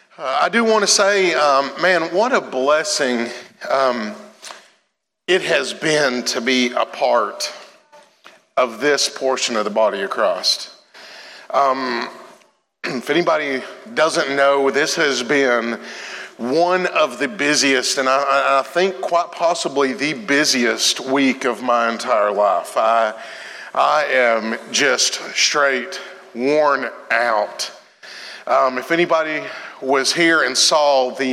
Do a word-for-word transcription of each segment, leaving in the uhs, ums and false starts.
Uh, I do want to say, um, man, what a blessing um, it has been to be a part of this portion of the body of Christ. Um, if anybody doesn't know, this has been one of the busiest, and I, I think quite possibly the busiest week of my entire life. I, I am just straight worn out. Um, if anybody was here and saw the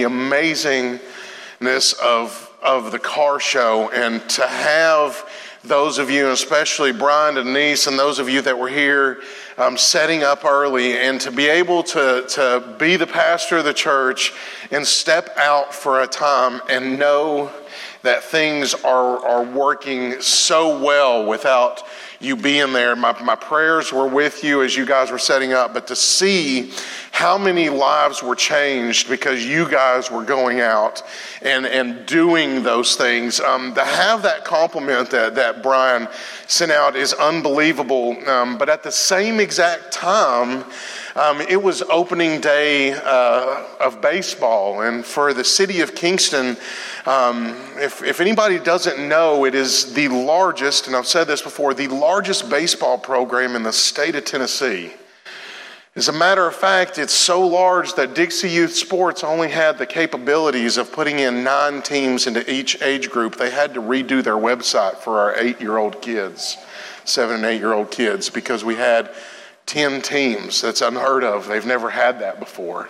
amazingness of of the car show, and to have those of you, especially Brian and Denise, and those of you that were here um, setting up early, and to be able to, to be the pastor of the church and step out for a time and know that things are, are working so well without you being there. My, my prayers were with you as you guys were setting up, but to see how many lives were changed because you guys were going out and, and doing those things. Um, to have that compliment that, that Brian sent out is unbelievable. Um, but at the same exact time, um, it was opening day uh, of baseball. And for the city of Kingston, um, if, if anybody doesn't know, it is the largest, and I've said this before, the largest baseball program in the state of Tennessee. As a matter of fact, it's so large that Dixie Youth Sports only had the capabilities of putting in nine teams into each age group. They had to redo their website for our eight-year-old kids, seven and eight-year-old kids, because we had ten teams. That's unheard of. They've never had that before.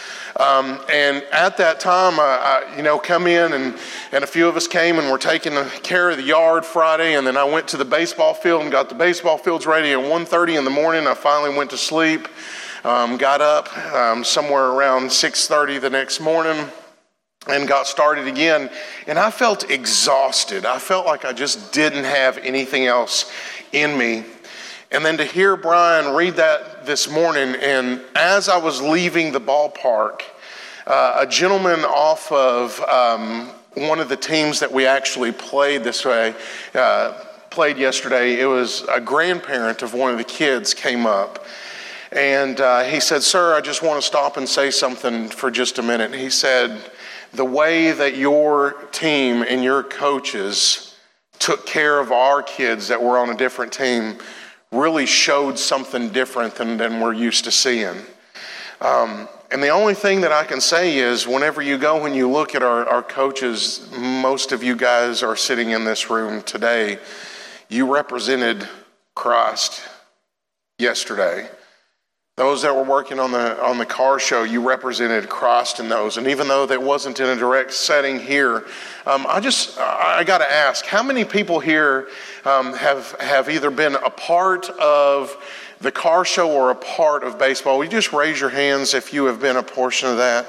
Um, and at that time, I, I, you know, come in and, and a few of us came and were taking care of the yard Friday, and then I went to the baseball field and got the baseball fields ready. At one thirty in the morning, I finally went to sleep, um, got up um, somewhere around six thirty the next morning and got started again. And I felt exhausted. I felt like I just didn't have anything else in me. And then to hear Brian read that this morning, and as I was leaving the ballpark, uh, a gentleman off of um, one of the teams that we actually played this way, uh, played yesterday, it was a grandparent of one of the kids came up. And uh, he said, "Sir, I just want to stop and say something for just a minute." He said, "The way that your team and your coaches took care of our kids that were on a different team really showed something different than, than we're used to seeing." Um, and the only thing that I can say is whenever you go and you look at our, our coaches, most of you guys are sitting in this room today, you represented Christ yesterday. Those that were working on the on the car show, you represented Christ in those. And even though that wasn't in a direct setting here, um, I just, I got to ask, how many people here um, have, have either been a part of the car show or a part of baseball? Will you just raise your hands if you have been a portion of that?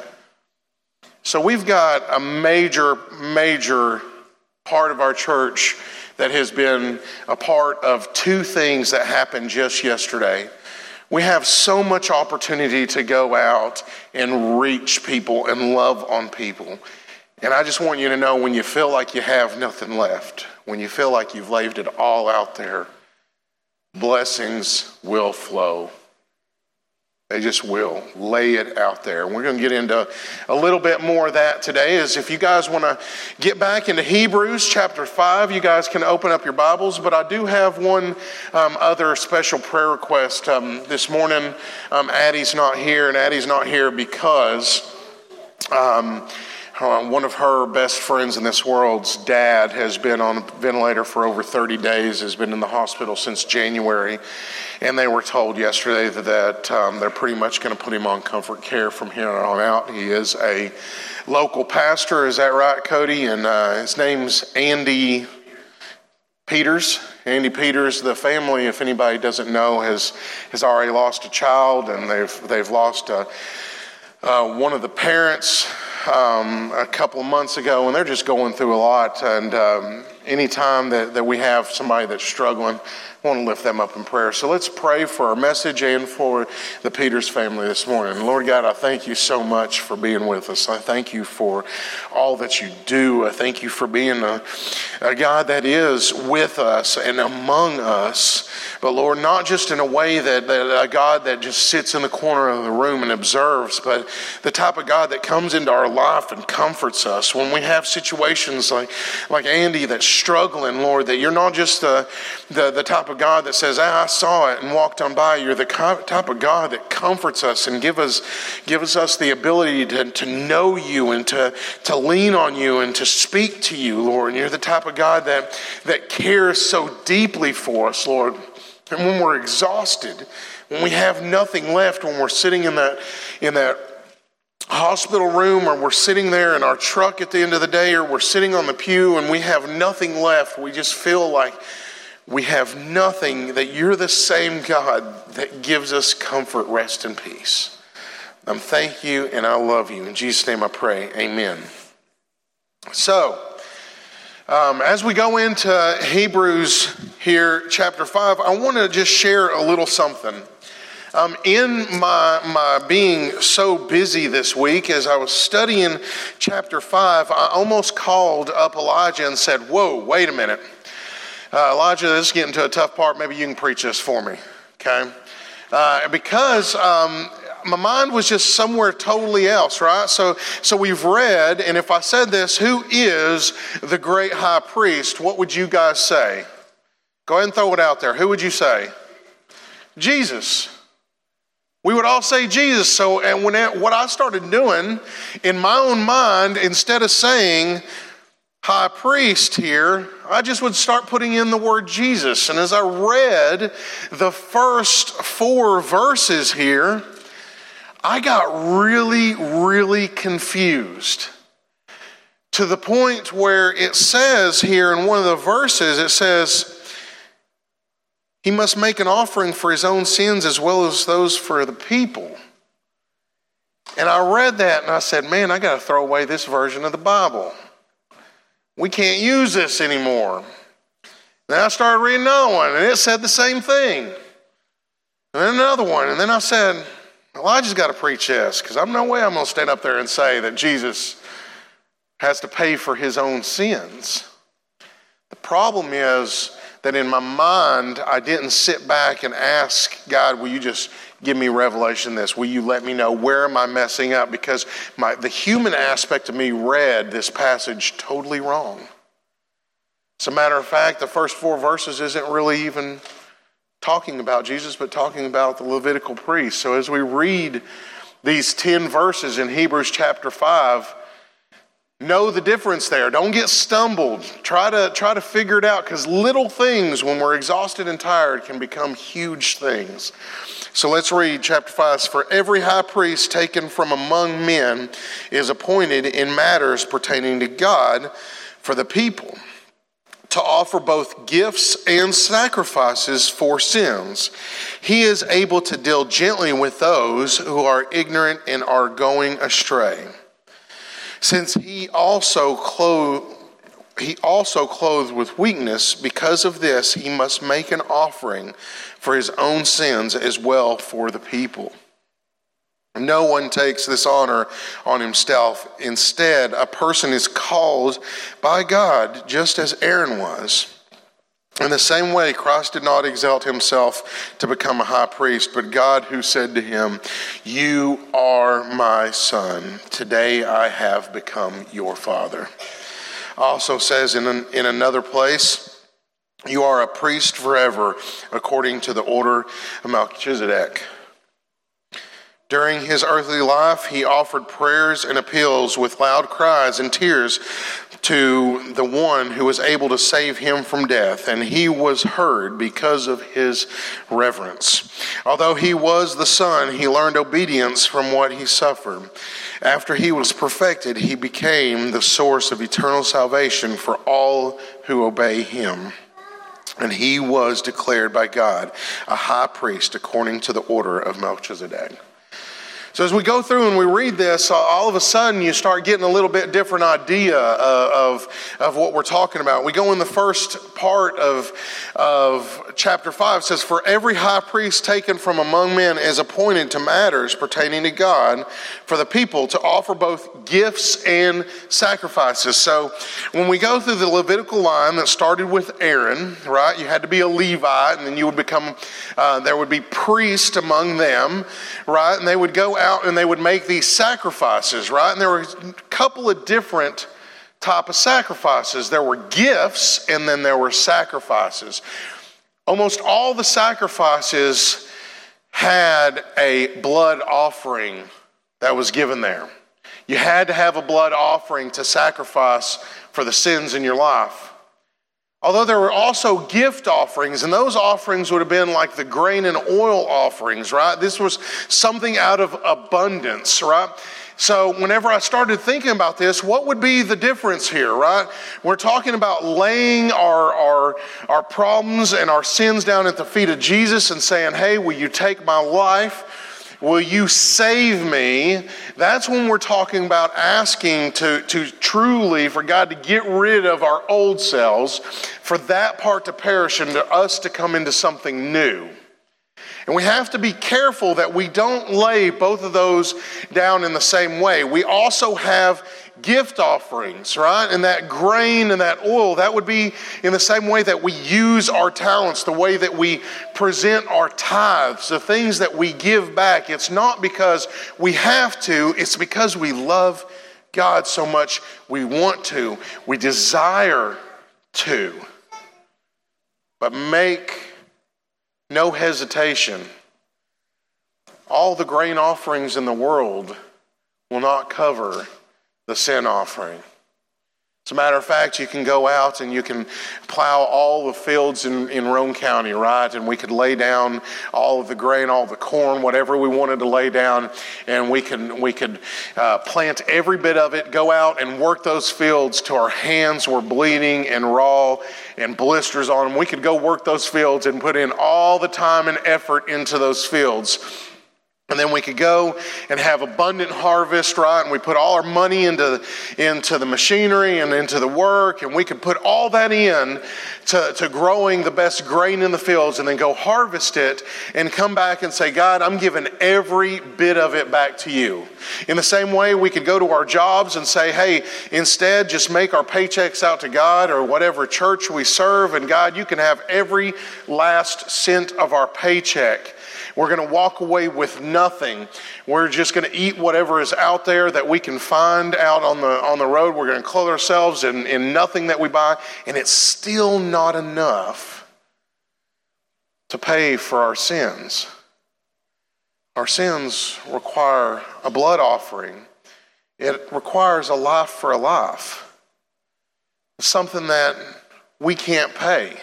So we've got a major, major part of our church that has been a part of two things that happened just yesterday. We have so much opportunity to go out and reach people and love on people. And I just want you to know, when you feel like you have nothing left, when you feel like you've laid it all out there, blessings will flow. They just will. Lay it out there. We're going to get into a little bit more of that today. Is if you guys want to get back into Hebrews chapter five, you guys can open up your Bibles. But I do have one um, other special prayer request. Um, this morning, um, Addie's not here, and Addie's not here because um, uh, one of her best friends in this world's dad has been on a ventilator for over thirty days, has been in the hospital since January. And they were told yesterday that, that um, they're pretty much going to put him on comfort care from here on out. He is a local pastor, is that right, Cody? And uh, his name's Andy Peters. Andy Peters. The family, if anybody doesn't know, has has already lost a child, and they've they've lost a, uh, one of the parents um, a couple of months ago, and they're just going through a lot. And um, anytime that, that we have somebody that's struggling, I want to lift them up in prayer. So let's pray for our message and for the Peters family this morning. Lord God, I thank you so much for being with us. I thank you for all that you do. I thank you for being a, a God that is with us and among us. But Lord, not just in a way that, that a God that just sits in the corner of the room and observes, but the type of God that comes into our life and comforts us. When we have situations like, like Andy that's struggling, Lord, that you're not just the, the, the type of God that says, ah, I saw it and walked on by. You're the type of God that comforts us and give us, gives us the ability to, to know you and to, to lean on you and to speak to you, Lord. And you're the type of God that, that cares so deeply for us, Lord. And when we're exhausted, when we have nothing left, when we're sitting in that in that hospital room, or we're sitting there in our truck at the end of the day, or we're sitting on the pew and we have nothing left, we just feel like we have nothing, that you're the same God that gives us comfort, rest, and peace. Um, thank you, and I love you. In Jesus' name I pray, amen. So, um, as we go into Hebrews here, chapter five, I want to just share a little something. Um, in my, my being so busy this week, as I was studying chapter five, I almost called up Elijah and said, whoa, wait a minute. Uh, Elijah, this is getting to a tough part. Maybe you can preach this for me, okay? Uh, because um, my mind was just somewhere totally else, right? So, so we've read, and if I said this, who is the great high priest? What would you guys say? Go ahead and throw it out there. Who would you say? Jesus. We would all say Jesus. So, and when it, what I started doing in my own mind, instead of saying high priest here, I just would start putting in the word Jesus. And as I read the first four verses here, I got really, really confused. To the point where it says here in one of the verses, it says, he must make an offering for his own sins as well as those for the people. And I read that and I said, man, I got to throw away this version of the Bible. We can't use this anymore. Then I started reading another one, and it said the same thing. And then another one, and then I said, Elijah's got to preach this, because I'm no way I'm going to stand up there and say that Jesus has to pay for his own sins. The problem is that in my mind, I didn't sit back and ask God, will you just give me revelation this? Will you let me know where am I messing up? Because my, the human aspect of me read this passage totally wrong. As a matter of fact, the first four verses isn't really even talking about Jesus, but talking about the Levitical priest. So as we read these ten verses in Hebrews chapter five, know the difference there. Don't get stumbled. Try to try to figure it out, because little things, when we're exhausted and tired, can become huge things. So let's read chapter five. For every high priest taken from among men is appointed in matters pertaining to God for the people, to offer both gifts and sacrifices for sins. He is able to deal gently with those who are ignorant and are going astray. Since he also clothed, he also clothed with weakness, because of this he must make an offering for his own sins as well for the people. No one takes this honor on himself. Instead, a person is called by God, just as Aaron was. In the same way, Christ did not exalt himself to become a high priest, but God who said to him, you are my son. Today I have become your father. Also says in, an, in another place, you are a priest forever, according to the order of Melchizedek. During his earthly life, he offered prayers and appeals with loud cries and tears to the one who was able to save him from death, and he was heard because of his reverence. Although he was the Son, he learned obedience from what he suffered. After he was perfected, he became the source of eternal salvation for all who obey him. And he was declared by God a high priest according to the order of Melchizedek. So as we go through and we read this, all of a sudden you start getting a little bit different idea of, of what we're talking about. We go in the first part of, of chapter five. It says, "For every high priest taken from among men is appointed to matters pertaining to God for the people, to offer both gifts and sacrifices." So when we go through the Levitical line that started with Aaron, right? You had to be a Levite, and then you would become, uh, there would be priests among them, right? And they would go out and they would make these sacrifices, right? And there were a couple of different type of sacrifices. There were gifts, and then there were sacrifices. Almost all the sacrifices had a blood offering that was given there. You had to have a blood offering to sacrifice for the sins in your life. Although there were also gift offerings, and those offerings would have been like the grain and oil offerings, right? This was something out of abundance, right? So whenever I started thinking about this, what would be the difference here, right? We're talking about laying our, our, our problems and our sins down at the feet of Jesus and saying, "Hey, will you take my life? Will you save me?" That's when we're talking about asking to, to truly, for God to get rid of our old selves, for that part to perish and to us to come into something new. And we have to be careful that we don't lay both of those down in the same way. We also have gift offerings, right? And that grain and that oil, that would be in the same way that we use our talents, the way that we present our tithes, the things that we give back. It's not because we have to, it's because we love God so much. We want to, we desire to. But make no hesitation, all the grain offerings in the world will not cover the sin offering. As a matter of fact, you can go out and you can plow all the fields in, in Roane County, right? And we could lay down all of the grain, all the corn, whatever we wanted to lay down, and we could, we could uh, plant every bit of it, go out and work those fields till our hands were bleeding and raw and blisters on them. We could go work those fields and put in all the time and effort into those fields. And then we could go and have abundant harvest, right? And we put all our money into, into the machinery and into the work. And we could put all that in to, to growing the best grain in the fields and then go harvest it and come back and say, "God, I'm giving every bit of it back to you." In the same way, we could go to our jobs and say, "Hey, instead, just make our paychecks out to God or whatever church we serve. And God, you can have every last cent of our paycheck. We're going to walk away with nothing. We're just going to eat whatever is out there that we can find out on the on the road. We're going to clothe ourselves in, in nothing that we buy." And it's still not enough to pay for our sins. Our sins require a blood offering. It requires a life for a life. Something that we can't pay.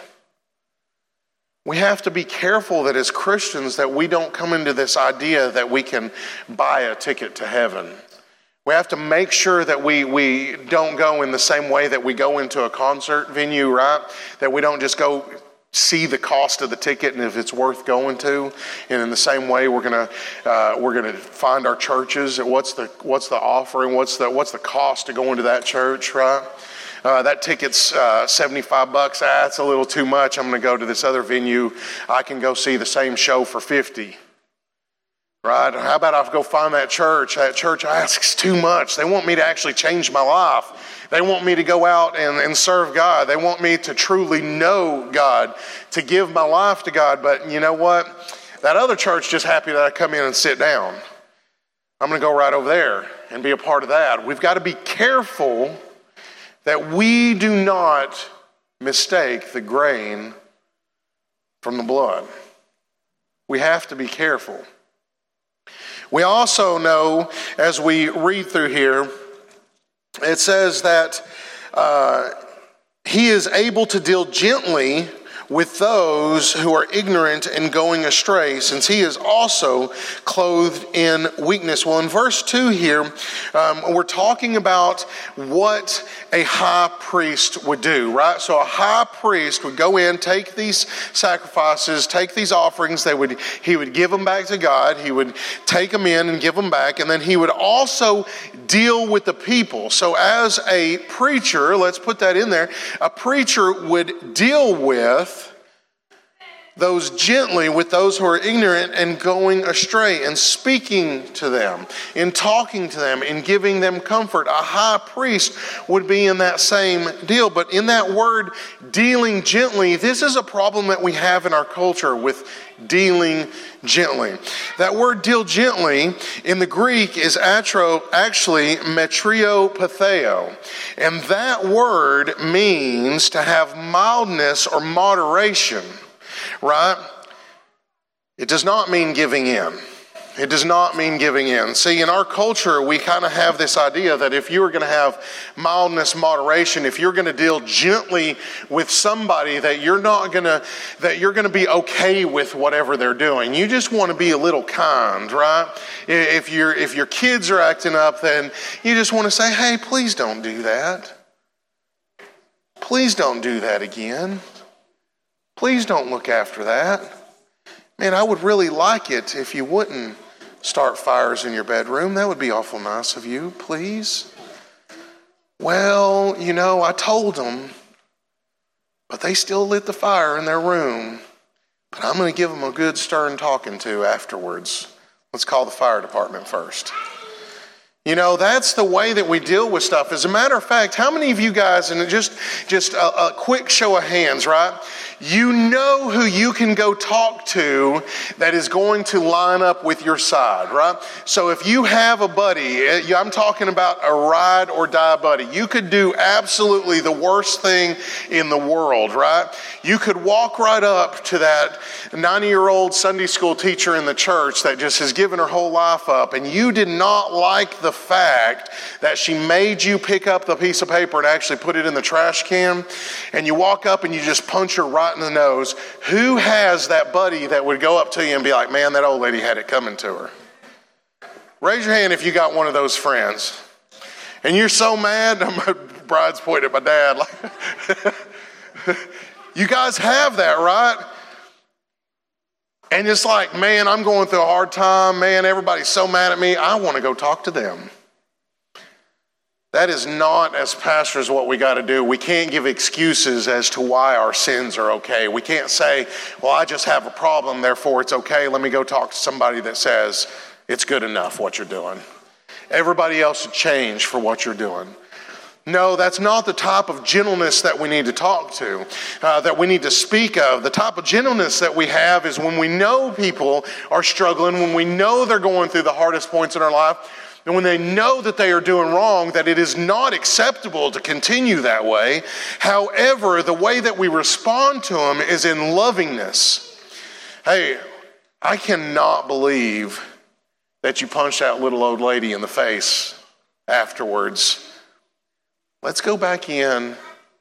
We have to be careful that as Christians that we don't come into this idea that we can buy a ticket to heaven. We have to make sure that we, we don't go in the same way that we go into a concert venue, right? That we don't just go see the cost of the ticket and if it's worth going to. And in the same way, we're gonna uh, we're gonna find our churches. What's the what's the offering? What's the what's the cost to go into that church, right? Uh, that ticket's uh, seventy-five bucks. Ah, it's a little too much. I'm going to go to this other venue. I can go see the same show for fifty. Right? How about I go find that church? That church asks too much. They want me to actually change my life. They want me to go out and, and serve God. They want me to truly know God, to give my life to God. But you know what? That other church just happy that I come in and sit down. I'm going to go right over there and be a part of that. We've got to be careful that we do not mistake the grain from the blood. We have to be careful. We also know, as we read through here, it says that uh, he is able to deal gently with those who are ignorant and going astray, since he is also clothed in weakness. Well, in verse two here, um, we're talking about what a high priest would do, right? So a high priest would go in, take these sacrifices, take these offerings, they would he would give them back to God, he would take them in and give them back, and then he would also deal with the people. So as a preacher, let's put that in there, a preacher would deal with those gently, with those who are ignorant and going astray, and speaking to them, in talking to them, in giving them comfort. A high priest would be in that same deal. But in that word, dealing gently, this is a problem that we have in our culture with dealing gently. That word deal gently in the Greek is atro, actually metriopatheo. And that word means to have mildness or moderation. Right? It does not mean giving in. It does not mean giving in. See, in our culture, we kind of have this idea that if you are going to have mildness, moderation, if you're going to deal gently with somebody, that you're not going to, that you're going to be okay with whatever they're doing. You just want to be a little kind, right? If your if your kids are acting up, then you just want to say, "Hey, please don't do that. Please don't do that again. Please don't look after that. Man, I would really like it if you wouldn't start fires in your bedroom. That would be awful nice of you, please." Well, you know, I told them, but they still lit the fire in their room. But I'm going to give them a good stern talking to afterwards. Let's call the fire department first. You know, that's the way that we deal with stuff. As a matter of fact, how many of you guys, and just, just a, a quick show of hands, right? You know who you can go talk to that is going to line up with your side, right? So if you have a buddy, I'm talking about a ride or die buddy. You could do absolutely the worst thing in the world, right? You could walk right up to that ninety-year-old Sunday school teacher in the church that just has given her whole life up, and you did not like the fact that she made you pick up the piece of paper and actually put it in the trash can, and you walk up and you just punch her right in the nose. Who has that buddy that would go up to you and be like, "Man, that old lady had it coming to her"? Raise your hand if you got one of those friends. And you're so mad. My bride's pointing at my dad. Like, you guys have that, right? And it's like, man, I'm going through a hard time. Man, everybody's so mad at me. I want to go talk to them. That is not, as pastors, what we got to do. We can't give excuses as to why our sins are okay. We can't say, well, I just have a problem, therefore it's okay. Let me go talk to somebody that says it's good enough what you're doing. Everybody else should change for what you're doing. No, that's not the type of gentleness that we need to talk to, uh, that we need to speak of. The type of gentleness that we have is when we know people are struggling, when we know they're going through the hardest points in our life, and when they know that they are doing wrong, that it is not acceptable to continue that way. However, the way that we respond to them is in lovingness. Hey, I cannot believe that you punched that little old lady in the face afterwards. Let's go back in.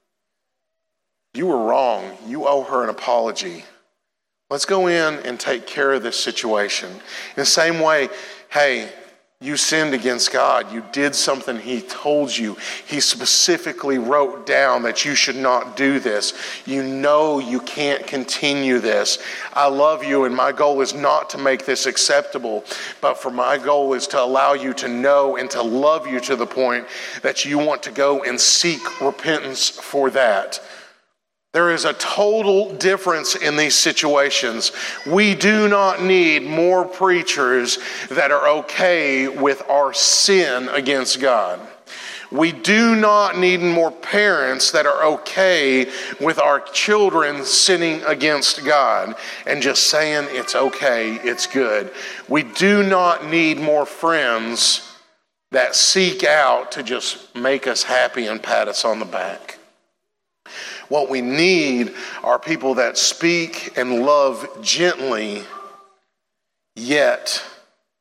You were wrong. You owe her an apology. Let's go in and take care of this situation. In the same way, hey, you sinned against God. You did something He told you. He specifically wrote down that you should not do this. You know you can't continue this. I love you, and my goal is not to make this acceptable, but for my goal is to allow you to know and to love you to the point that you want to go and seek repentance for that. There is a total difference in these situations. We do not need more preachers that are okay with our sin against God. We do not need more parents that are okay with our children sinning against God and just saying it's okay, it's good. We do not need more friends that seek out to just make us happy and pat us on the back. What we need are people that speak and love gently, yet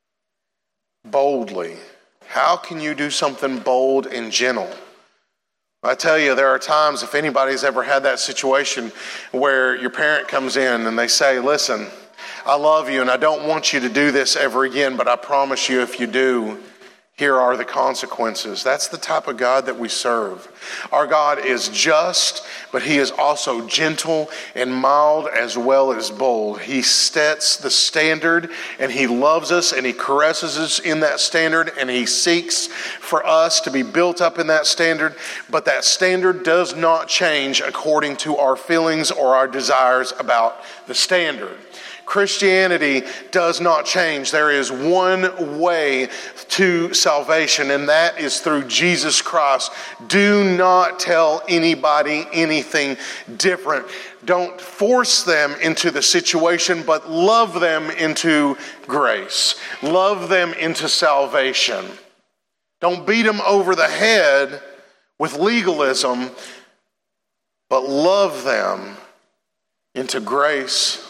boldly. How can you do something bold and gentle? I tell you, there are times, if anybody's ever had that situation where your parent comes in and they say, listen, I love you and I don't want you to do this ever again, but I promise you if you do, here are the consequences. That's the type of God that we serve. Our God is just, but he is also gentle and mild as well as bold. He sets the standard and he loves us and he caresses us in that standard and he seeks for us to be built up in that standard. But that standard does not change according to our feelings or our desires about the standard. Christianity does not change. There is one way to salvation, and that is through Jesus Christ. Do not tell anybody anything different. Don't force them into the situation, but love them into grace. Love them into salvation. Don't beat them over the head with legalism, but love them into grace,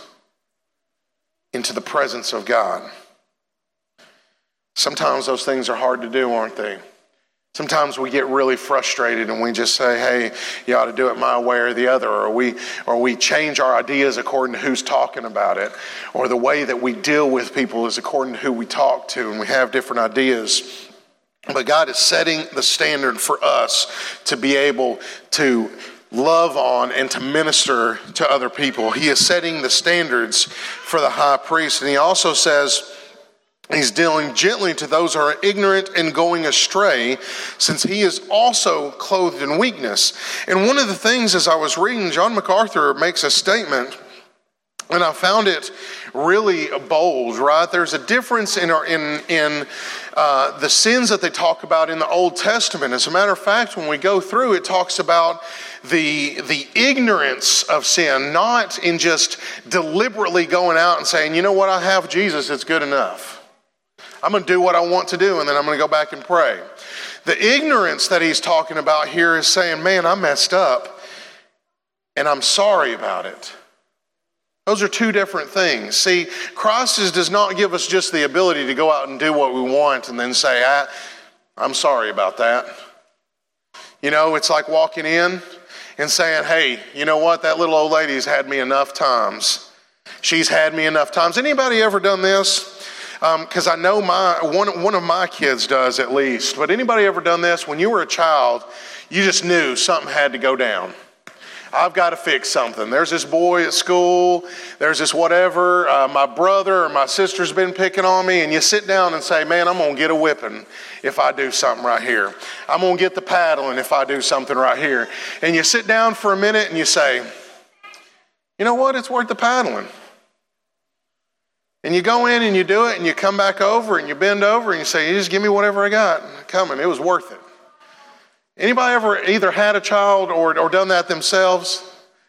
into the presence of God. Sometimes those things are hard to do, aren't they? Sometimes we get really frustrated and we just say, hey, you ought to do it my way or the other, or we or we change our ideas according to who's talking about it, or the way that we deal with people is according to who we talk to, and we have different ideas. But God is setting the standard for us to be able to love on and to minister to other people. He is setting the standards for the high priest. And he also says he's dealing gently to those who are ignorant and going astray, since he is also clothed in weakness. And one of the things, as I was reading, John MacArthur makes a statement, and I found it really bold, right? There's a difference in our, in in uh, the sins that they talk about in the Old Testament. As a matter of fact, when we go through, it talks about the the ignorance of sin, not in just deliberately going out and saying, you know what, I have Jesus, it's good enough. I'm going to do what I want to do, and then I'm going to go back and pray. The ignorance that he's talking about here is saying, man, I messed up, and I'm sorry about it. Those are two different things. See, Christ does not give us just the ability to go out and do what we want and then say, I, I'm sorry about that. You know, it's like walking in and saying, hey, you know what? That little old lady's had me enough times. She's had me enough times. Anybody ever done this? Because um, I know my one, one of my kids does at least. But anybody ever done this? When you were a child, you just knew something had to go down. I've got to fix something. There's this boy at school. There's this whatever. Uh, my brother or my sister's been picking on me. And you sit down and say, man, I'm going to get a whipping if I do something right here. I'm going to get the paddling if I do something right here. And you sit down for a minute and you say, you know what? It's worth the paddling. And you go in and you do it and you come back over and you bend over and you say, you just give me whatever I got coming. It was worth it. Anybody ever either had a child or, or done that themselves?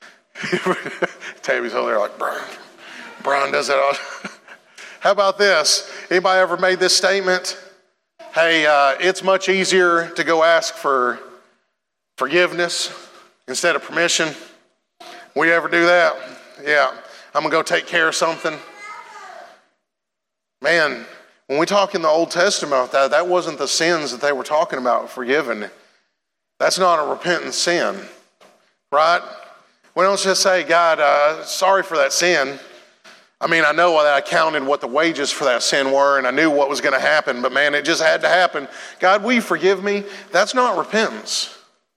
Tammy's over there like, Brian, Brian does that all. How about this? Anybody ever made this statement? Hey, uh, it's much easier to go ask for forgiveness instead of permission. We ever do that? Yeah, I'm going to go take care of something. Man, when we talk in the Old Testament about that, that wasn't the sins that they were talking about forgiven. That's not a repentant sin, right? We don't just say, God, uh, sorry for that sin. I mean, I know that I counted what the wages for that sin were, and I knew what was going to happen, but man, it just had to happen. God, will you forgive me? That's not repentance.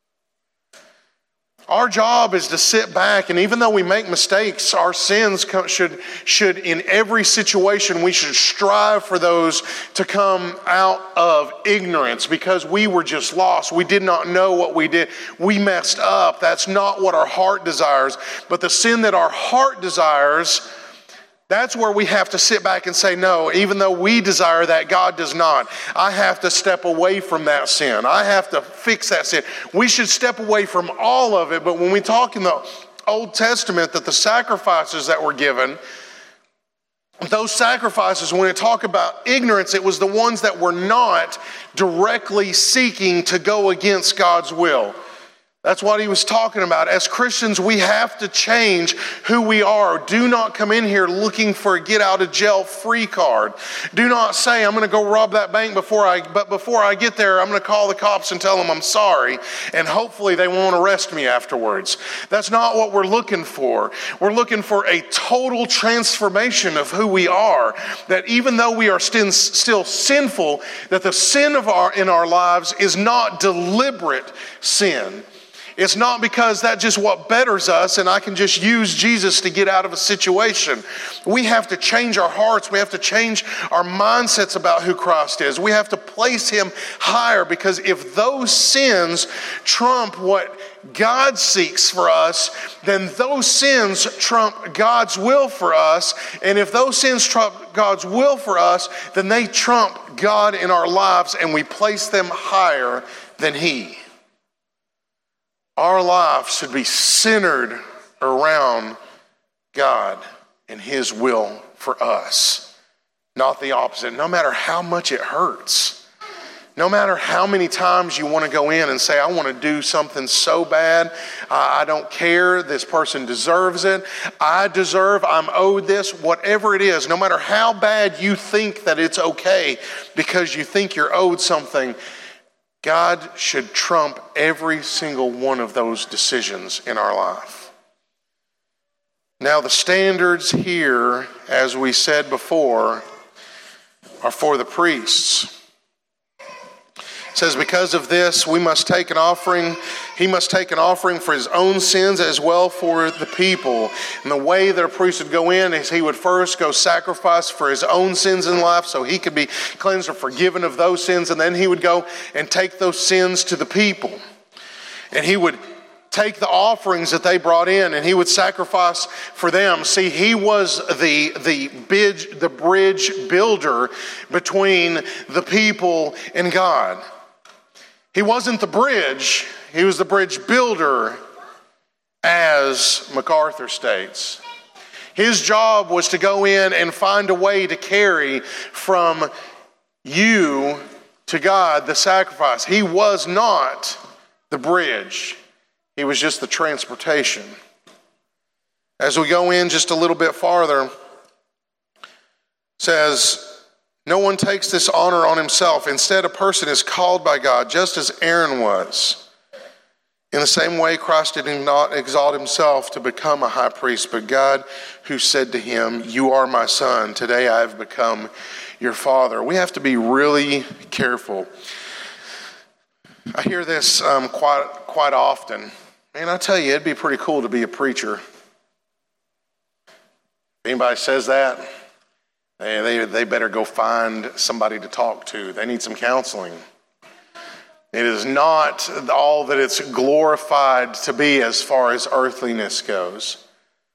Our job is to sit back, and even though we make mistakes, our sins should, should in every situation, we should strive for those to come out of ignorance because we were just lost. We did not know what we did. We messed up. That's not what our heart desires. But the sin that our heart desires, that's where we have to sit back and say, no, even though we desire that, God does not. I have to step away from that sin. I have to fix that sin. We should step away from all of it. But when we talk in the Old Testament that the sacrifices that were given, those sacrifices, when we talk about ignorance, it was the ones that were not directly seeking to go against God's will. That's what he was talking about. As Christians, we have to change who we are. Do not come in here looking for a get out of jail free card. Do not say, I'm going to go rob that bank before I, but before I get there, I'm going to call the cops and tell them I'm sorry. And hopefully they won't arrest me afterwards. That's not what we're looking for. We're looking for a total transformation of who we are. That even though we are still, still sinful, that the sin of our, in our lives is not deliberate sin. It's not because that's just what betters us and I can just use Jesus to get out of a situation. We have to change our hearts. We have to change our mindsets about who Christ is. We have to place him higher, because if those sins trump what God seeks for us, then those sins trump God's will for us. And if those sins trump God's will for us, then they trump God in our lives and we place them higher than he. Our life should be centered around God and his will for us, not the opposite. No matter how much it hurts, no matter how many times you want to go in and say, I want to do something so bad, I, I don't care, this person deserves it, I deserve, I'm owed this, whatever it is, no matter how bad you think that it's okay because you think you're owed something, God should trump every single one of those decisions in our life. Now, the standards here, as we said before, are for the priests. It says, because of this, we must take an offering. He must take an offering for his own sins as well for the people. And the way that a priest would go in is he would first go sacrifice for his own sins in life so he could be cleansed or forgiven of those sins. And then he would go and take those sins to the people. And he would take the offerings that they brought in and he would sacrifice for them. See, he was the, the, bridge, the bridge builder between the people and God. He wasn't the bridge, he was the bridge builder, as MacArthur states. His job was to go in and find a way to carry from you to God the sacrifice. He was not the bridge. He was just the transportation. As we go in just a little bit farther, it says, no one takes this honor on himself. Instead, a person is called by God, just as Aaron was. In the same way, Christ did not exalt himself to become a high priest, but God who said to him, you are my son, today I have become your father. We have to be really careful. I hear this um, quite, quite often. Man, I tell you, it'd be pretty cool to be a preacher. If anybody says that, they, they, they better go find somebody to talk to. They need some counseling. It is not all that it's glorified to be as far as earthliness goes.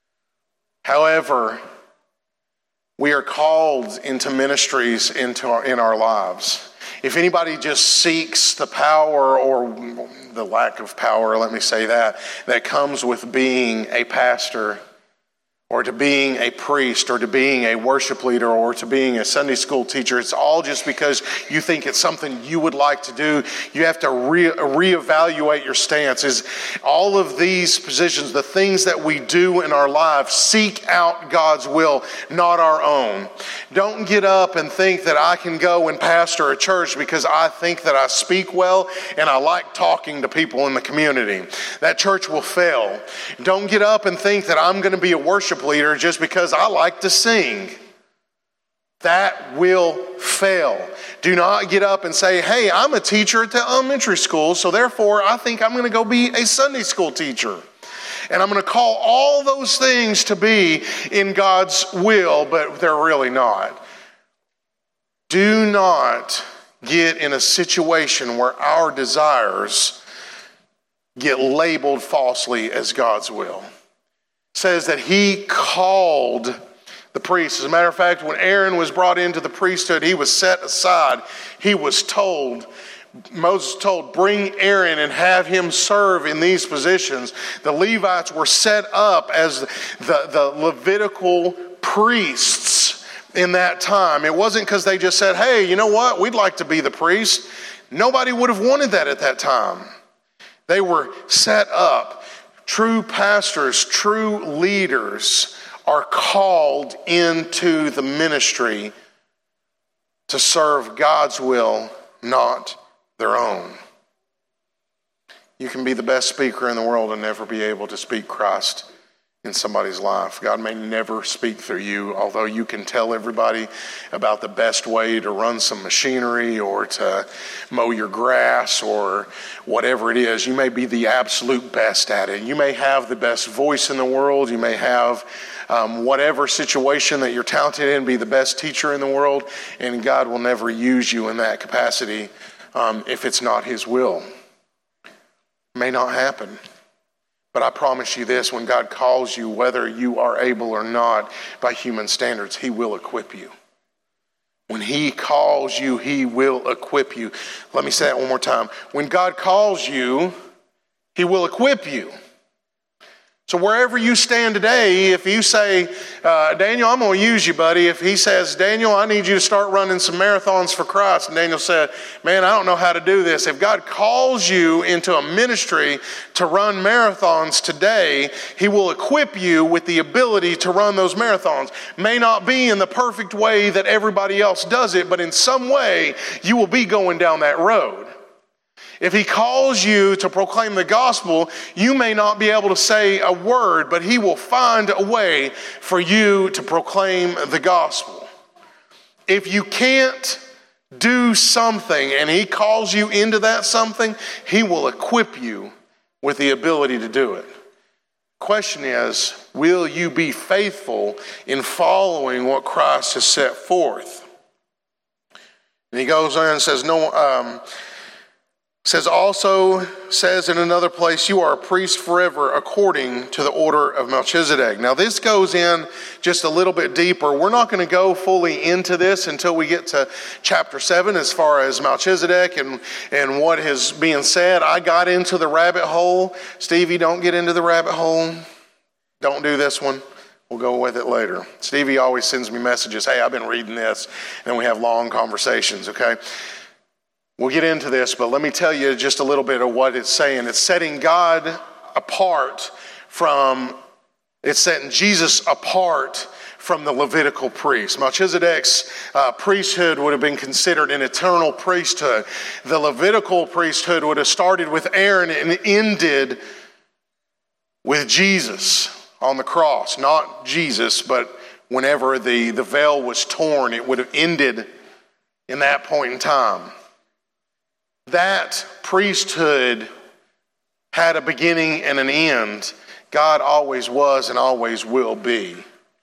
However, we are called into ministries into our, in our lives. If anybody just seeks the power or the lack of power, let me say that, that comes with being a pastor or to being a priest or to being a worship leader or to being a Sunday school teacher, it's all just because you think it's something you would like to do. You have to re- reevaluate your stance. Is all of these positions, the things that we do in our lives, seek out God's will, not our own. Don't get up and think that I can go and pastor a church because I think that I speak well and I like talking to people in the community. That church will fail. Don't get up and think that I'm going to be a worship leader just because I like to sing. That will fail. Do not get up and say, hey, I'm a teacher at the elementary school, so therefore I think I'm going to go be a Sunday school teacher. And I'm going to call all those things to be in God's will, but they're really not. Do not get in a situation where our desires get labeled falsely as God's will. Says that he called the priests. As a matter of fact, when Aaron was brought into the priesthood, he was set aside. He was told, Moses told, bring Aaron and have him serve in these positions. The Levites were set up as the, the Levitical priests in that time. It wasn't because they just said, hey, you know what? We'd like to be the priest. Nobody would have wanted that at that time. They were set up. True pastors, true leaders are called into the ministry to serve God's will, not their own. You can be the best speaker in the world and never be able to speak Christ in somebody's life. God may never speak through you, although you can tell everybody about the best way to run some machinery or to mow your grass or whatever it is. You may be the absolute best at it. You may have the best voice in the world. You may have um, whatever situation that you're talented in, be the best teacher in the world, and God will never use you in that capacity um, if it's not His will. May not happen. But I promise you this, when God calls you, whether you are able or not by human standards, He will equip you. When He calls you, He will equip you. Let me say that one more time. When God calls you, He will equip you. So wherever you stand today, if you say, uh, Daniel, I'm going to use you, buddy. If he says, Daniel, I need you to start running some marathons for Christ. And Daniel said, man, I don't know how to do this. If God calls you into a ministry to run marathons today, He will equip you with the ability to run those marathons. May not be in the perfect way that everybody else does it, but in some way, you will be going down that road. If He calls you to proclaim the gospel, you may not be able to say a word, but He will find a way for you to proclaim the gospel. If you can't do something and He calls you into that something, He will equip you with the ability to do it. Question is, will you be faithful in following what Christ has set forth? And he goes on and says, no, um, says also, says in another place, you are a priest forever according to the order of Melchizedek. Now this goes in just a little bit deeper. We're not going to go fully into this until we get to chapter seven as far as Melchizedek and, and what is being said. I got into the rabbit hole. Stevie, don't get into the rabbit hole. Don't do this one. We'll go with it later. Stevie always sends me messages. Hey, I've been reading this. And we have long conversations, okay? We'll get into this, but let me tell you just a little bit of what it's saying. It's setting God apart from, it's setting Jesus apart from the Levitical priest. Melchizedek's uh, priesthood would have been considered an eternal priesthood. The Levitical priesthood would have started with Aaron and ended with Jesus on the cross. Not Jesus, but whenever the, the veil was torn, it would have ended in that point in time. That priesthood had a beginning and an end. God always was and always will be.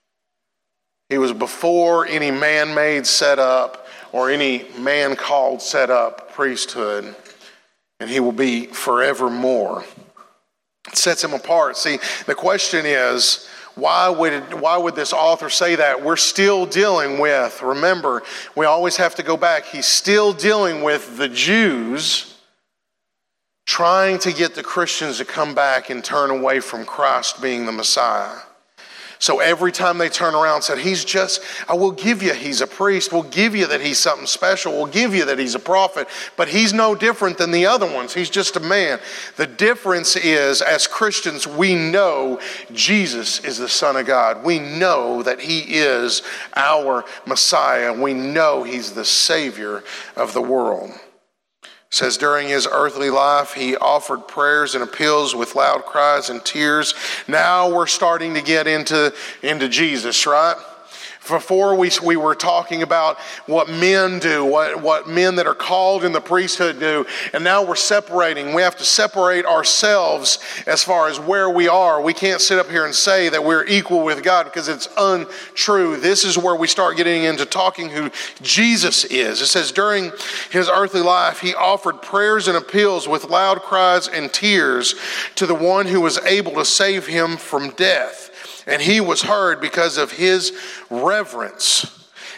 He was before any man-made setup or any man-called setup priesthood, and He will be forevermore. It sets Him apart. See, the question is, Why would, why would this author say that? We're still dealing with, remember, we always have to go back. He's still dealing with the Jews trying to get the Christians to come back and turn away from Christ being the Messiah. So every time they turn around and said, he's just, I will give you he's a priest. We'll give you that he's something special. We'll give you that he's a prophet. But he's no different than the other ones. He's just a man. The difference is, as Christians, we know Jesus is the Son of God. We know that He is our Messiah. We know He's the Savior of the world. It says during His earthly life, He offered prayers and appeals with loud cries and tears. Now we're starting to get into, into Jesus, right? Before we, we were talking about what men do, what, what men that are called in the priesthood do, and now we're separating. We have to separate ourselves as far as where we are. We can't sit up here and say that we're equal with God because it's untrue. This is where we start getting into talking who Jesus is. It says during His earthly life, He offered prayers and appeals with loud cries and tears to the one who was able to save Him from death. And He was heard because of His reverence.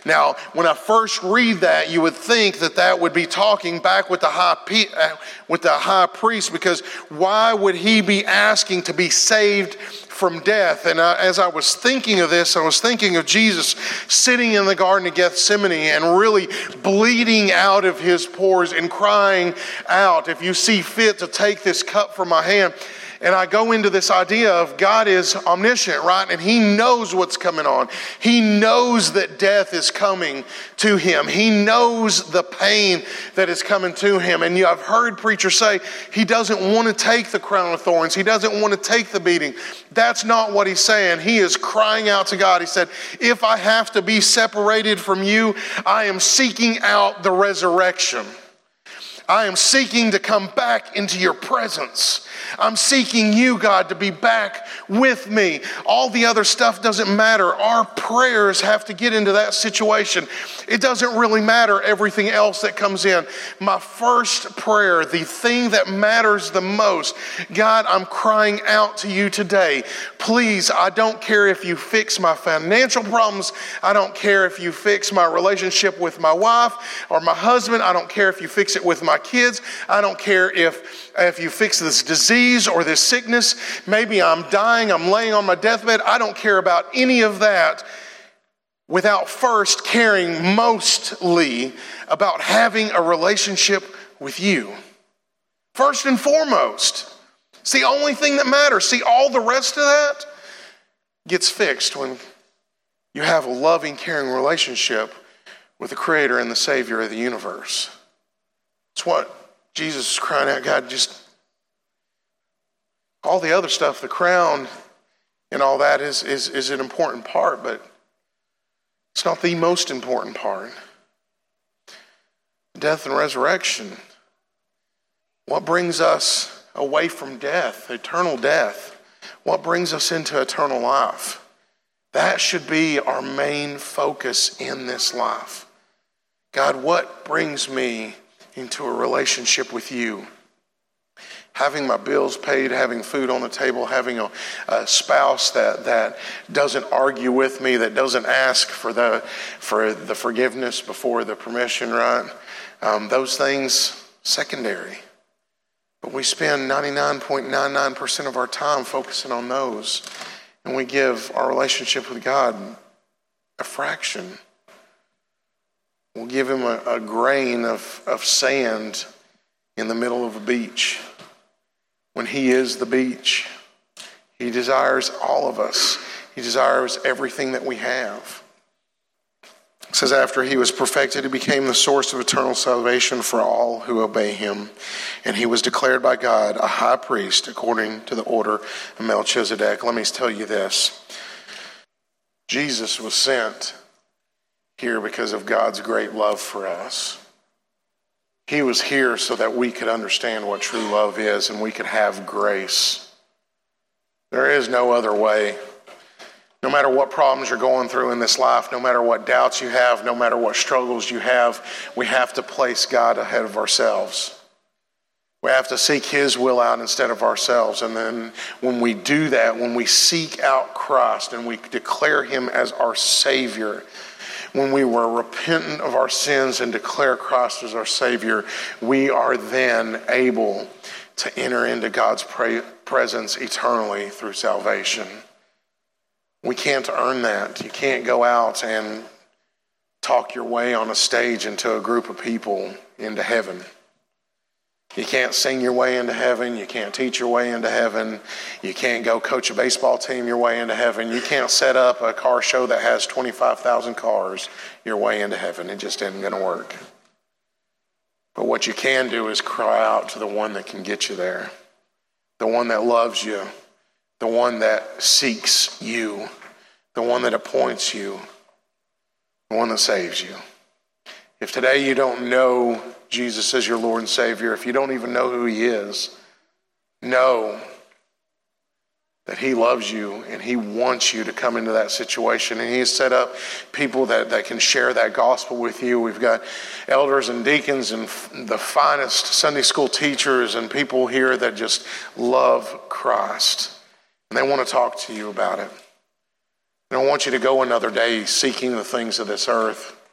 Now, when I first read that, you would think that that would be talking back with the high with the high priest, because why would he be asking to be saved from death? And I, as I was thinking of this, I was thinking of Jesus sitting in the Garden of Gethsemane and really bleeding out of his pores and crying out, "If you see fit to take this cup from my hand." And I go into this idea of God is omniscient, right? And he knows what's coming on. He knows that death is coming to him. He knows the pain that is coming to him. And I've heard preachers say he doesn't want to take the crown of thorns. He doesn't want to take the beating. That's not what he's saying. He is crying out to God. He said, if I have to be separated from you, I am seeking out the resurrection. I am seeking to come back into your presence. I'm seeking you, God, to be back with me. All the other stuff doesn't matter. Our prayers have to get into that situation. It doesn't really matter everything else that comes in. My first prayer, the thing that matters the most, God, I'm crying out to you today. Please, I don't care if you fix my financial problems. I don't care if you fix my relationship with my wife or my husband. I don't care if you fix it with my kids. I don't care if, if you fix this disease or this sickness. Maybe I'm dying, I'm laying on my deathbed. I don't care about any of that without first caring mostly about having a relationship with you. First and foremost. It's the only thing that matters. See, all the rest of that gets fixed when you have a loving, caring relationship with the Creator and the Savior of the universe. It's what Jesus is crying out, God, just all the other stuff, the crown and all that is, is, is an important part, but it's not the most important part. Death and resurrection. What brings us away from death, eternal death? What brings us into eternal life? That should be our main focus in this life. God, what brings me into a relationship with you? Having my bills paid, having food on the table, having a, a spouse that, that doesn't argue with me, that doesn't ask for the for the forgiveness before the permission, right? Um, those things, secondary. But we spend ninety-nine point nine nine percent of our time focusing on those. And we give our relationship with God a fraction. We'll give him a, a grain of, of sand in the middle of a beach. When he is the beach, he desires all of us. He desires everything that we have. It says, after he was perfected, he became the source of eternal salvation for all who obey him. And he was declared by God a high priest according to the order of Melchizedek. Let me tell you this. Jesus was sent here because of God's great love for us. He was here so that we could understand what true love is and we could have grace. There is no other way. No matter what problems you're going through in this life, no matter what doubts you have, no matter what struggles you have, we have to place God ahead of ourselves. We have to seek his will out instead of ourselves. And then when we do that, when we seek out Christ and we declare him as our Savior, when we were repentant of our sins and declare Christ as our Savior, we are then able to enter into God's presence eternally through salvation. We can't earn that. You can't go out and talk your way on a stage into a group of people into heaven. You can't sing your way into heaven. You can't teach your way into heaven. You can't go coach a baseball team your way into heaven. You can't set up a car show that has twenty-five thousand cars your way into heaven. It just isn't going to work. But what you can do is cry out to the one that can get you there. The one that loves you. The one that seeks you. The one that appoints you. The one that saves you. If today you don't know Jesus as your Lord and Savior, if you don't even know who he is, know that he loves you and he wants you to come into that situation. And he has set up people that, that can share that gospel with you. We've got elders and deacons and the finest Sunday school teachers and people here that just love Christ. And they want to talk to you about it. They don't want you to go another day seeking the things of this earth.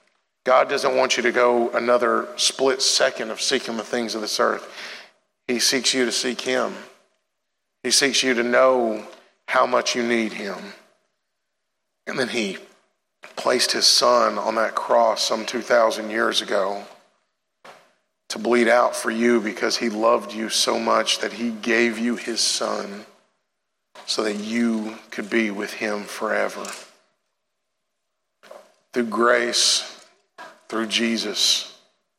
God doesn't want you to go another split second of seeking the things of this earth. He seeks you to seek him. He seeks you to know how much you need him. And then he placed his son on that cross some two thousand years ago to bleed out for you because he loved you so much that he gave you his son so that you could be with him forever. Through grace, through Jesus.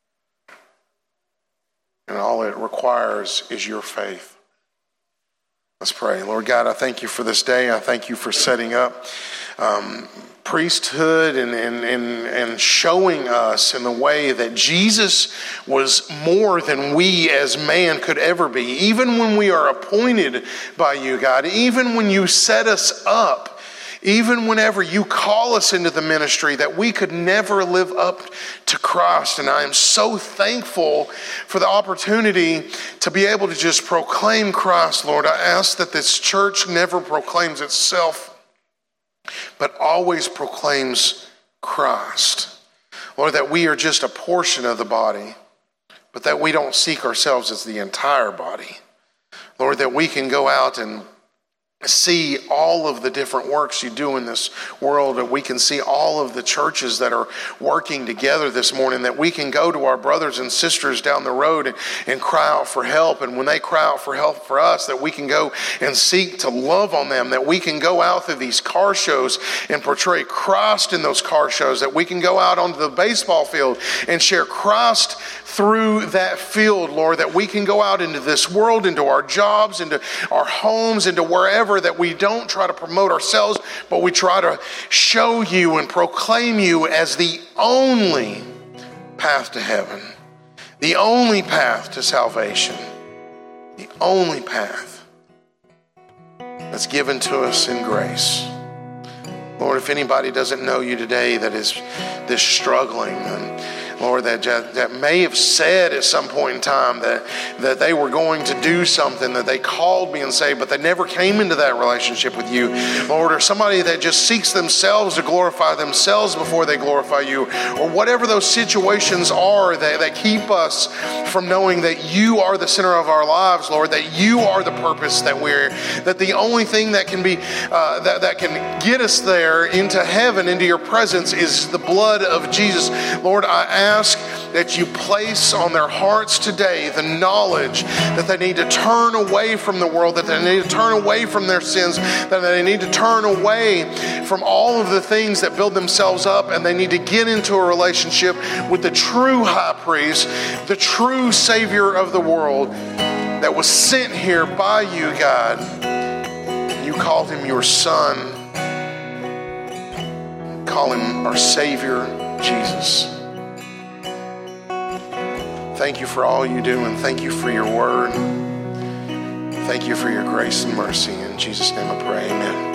And all it requires is your faith. Let's pray. Lord God, I thank you for this day. I thank you for setting up um, priesthood and, and, and, and showing us in the way that Jesus was more than we as man could ever be. Even when we are appointed by you, God, even when you set us up, even whenever you call us into the ministry, that we could never live up to Christ. And I am so thankful for the opportunity to be able to just proclaim Christ, Lord. I ask that this church never proclaims itself, but always proclaims Christ. Lord, that we are just a portion of the body, but that we don't seek ourselves as the entire body. Lord, that we can go out and see all of the different works you do in this world, and we can see all of the churches that are working together this morning, that we can go to our brothers and sisters down the road and, and cry out for help. And when they cry out for help for us, that we can go and seek to love on them, that we can go out through these car shows and portray Christ in those car shows, that we can go out onto the baseball field and share Christ through that field, Lord, that we can go out into this world, into our jobs, into our homes, into wherever, that we don't try to promote ourselves, but we try to show you and proclaim you as the only path to heaven, the only path to salvation, the only path that's given to us in grace. Lord, if anybody doesn't know you today that is this struggling, and Lord, that, that may have said at some point in time that, that they were going to do something, that they called me and say, but they never came into that relationship with you. Lord, or somebody that just seeks themselves to glorify themselves before they glorify you, or whatever those situations are that, that keep us from knowing that you are the center of our lives, Lord, that you are the purpose that we're, that the only thing that can be, uh, that, that can get us there into heaven, into your presence, is the blood of Jesus. Lord, I ask ask that you place on their hearts today the knowledge that they need to turn away from the world, that they need to turn away from their sins, that they need to turn away from all of the things that build themselves up, and they need to get into a relationship with the true high priest, the true Savior of the world that was sent here by you, God. You called him your Son. Call him our Savior, Jesus. Thank you for all you do, and thank you for your word. Thank you for your grace and mercy. In Jesus' name I pray, amen.